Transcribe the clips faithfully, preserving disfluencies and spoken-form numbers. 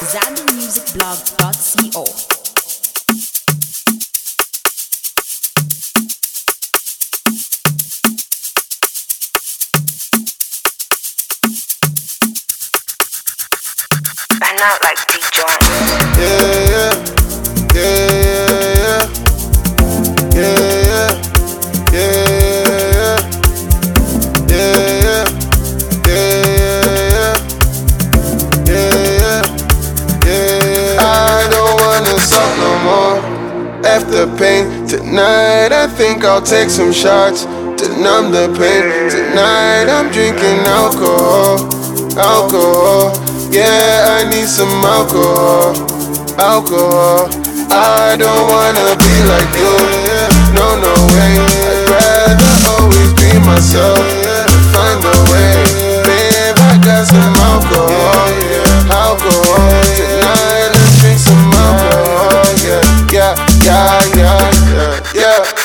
Zambi Music Blog dot co. Bang out like D. Jones. Yeah, yeah, yeah, yeah, yeah, yeah, yeah, yeah, yeah, yeah, yeah, yeah, yeah. I don't wanna suck no more. After pain tonight, I think I'll take some shots to numb the pain. Tonight I'm drinking alcohol, alcohol. Yeah, I need some alcohol, alcohol. I don't wanna be like you, no, no way. I'd rather always be myself, find a way. Babe, I got some alcohol, alcohol. Tonight, let's drink some alcohol, yeah, yeah, yeah, yeah, yeah, yeah.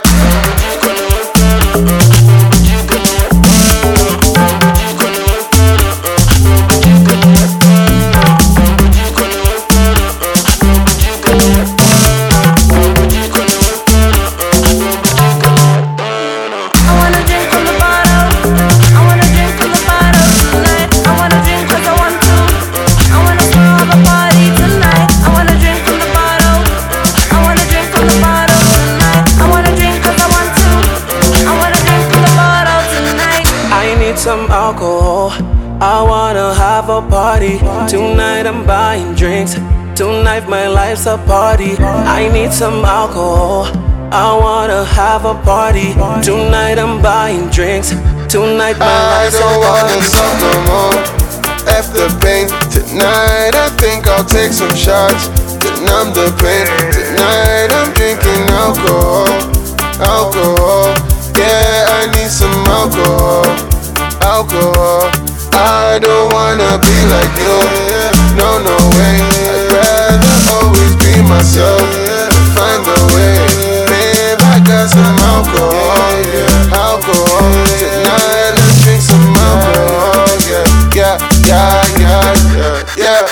Some alcohol, I wanna have a party. Tonight I'm buying drinks. Tonight my life's a party. I need some alcohol, I wanna have a party. Tonight I'm buying drinks. Tonight my life's a party. I don't wanna suck no more. After pain tonight, I think I'll take some shots to numb the pain. Tonight I'm drinking alcohol, alcohol. Yeah, I need some alcohol, alcohol. I don't wanna be like you, no, no way. I'd rather always be myself, find a way. Babe, I got some alcohol, alcohol. Tonight, let's drink some alcohol, yeah, yeah, yeah, yeah, yeah, yeah.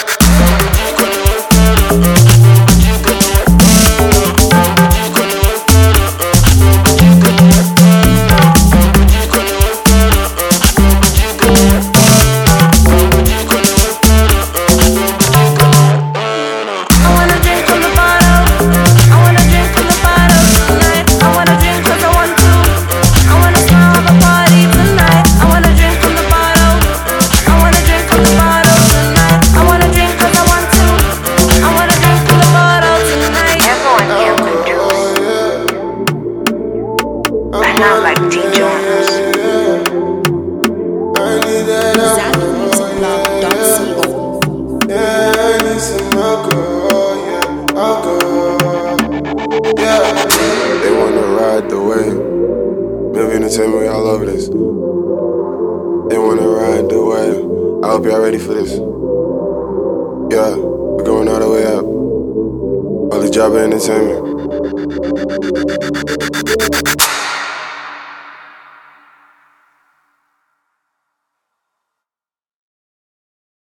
Not like D. Jones. Zambi Music Blog dot co. Yeah, I need some alcohol, yeah, alcohol. Yeah, they wanna ride the wave. Maybe entertainment, we all over this. They wanna ride the wave. I hope y'all ready for this. Yeah, we're going all the way up. All the job of entertainment.